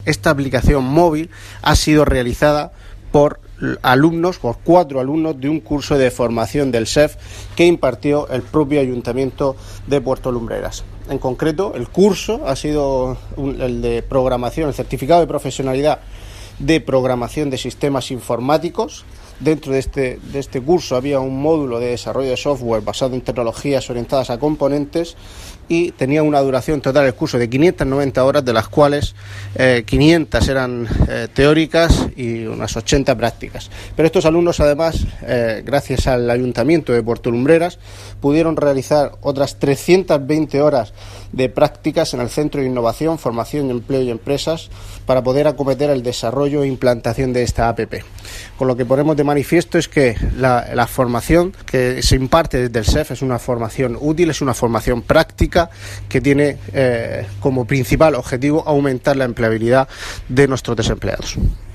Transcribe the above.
Esta aplicación móvil ha sido realizada por 4 alumnos de un curso de formación del SEF que impartió el propio Ayuntamiento de Puerto Lumbreras. En concreto, el curso ha sido el de programación, el certificado de profesionalidad de programación de sistemas informáticos. Dentro de este curso había un módulo de desarrollo de software basado en tecnologías orientadas a componentes y tenía una duración total del curso de 590 horas, de las cuales 500 eran teóricas y unas 80 prácticas. Pero estos alumnos, además, gracias al Ayuntamiento de Puerto Lumbreras, pudieron realizar otras 320 horas de prácticas en el Centro de Innovación, Formación y Empleo y Empresas para poder acometer el desarrollo e implantación de esta APP. Con lo que ponemos de manifiesto es que la formación que se imparte desde el SEF es una formación útil, es una formación práctica que tiene como principal objetivo aumentar la empleabilidad de nuestros desempleados.